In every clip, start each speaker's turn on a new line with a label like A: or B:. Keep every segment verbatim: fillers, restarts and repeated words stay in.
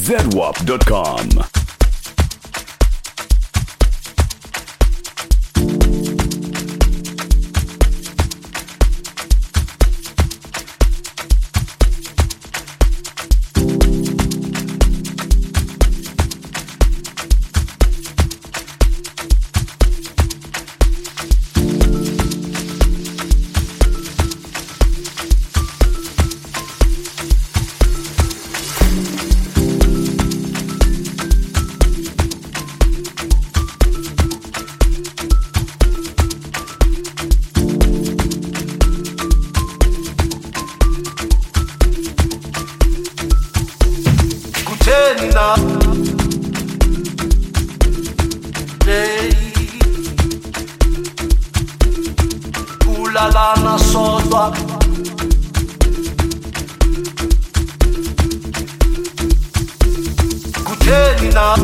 A: zedwap dot com.
B: Na day kulalana sodwa kutheni na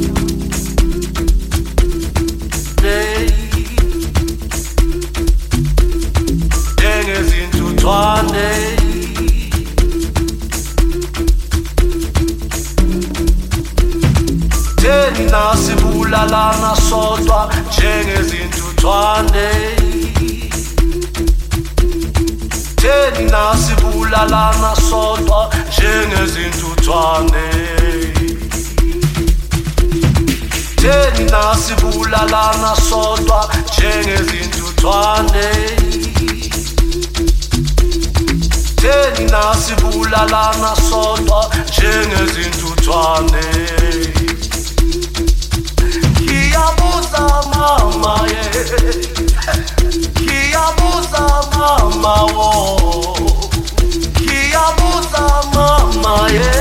B: day ngezintuthwane thina sibulalana sodwa njengezintuthwane thina sibulalana sodwa njengezintuthwane thina sibulalana sodwa njengezintuthwane thina sibulalana sodwa njengezintuthwane Kiyabuza mama ye Kiyabuza mama wo Kiyabuza mama ye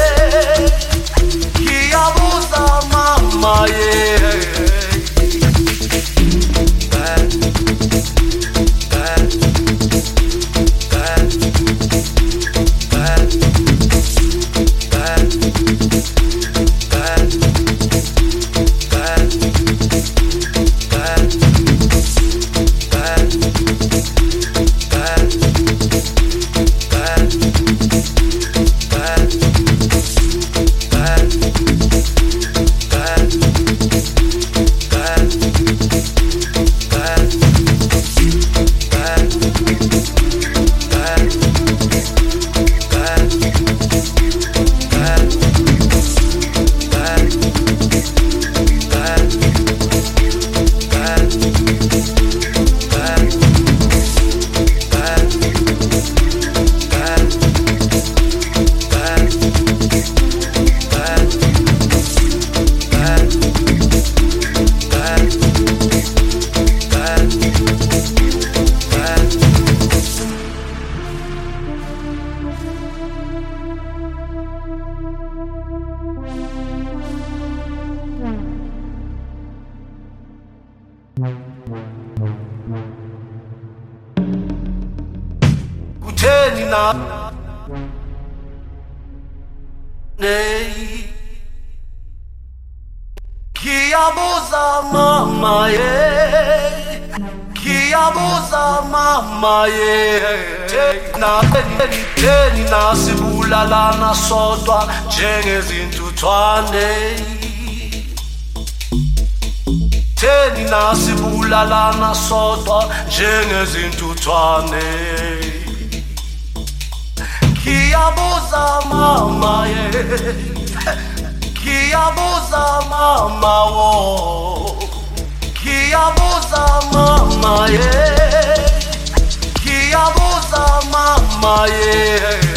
B: Kiyabuza mama ye Bad Bad Bad Bad Bad Bad Kutheni na Nei Kiyabuza mama ye Kiyabuza mama ye Thina thina sibulalana sodwa njengezintuthwane thina sibulalana sodwa njengezintuthwane Kiyabuza mama ye Kiyabuza mama wo Kiyabuza mama ye Kiyabuza mama ye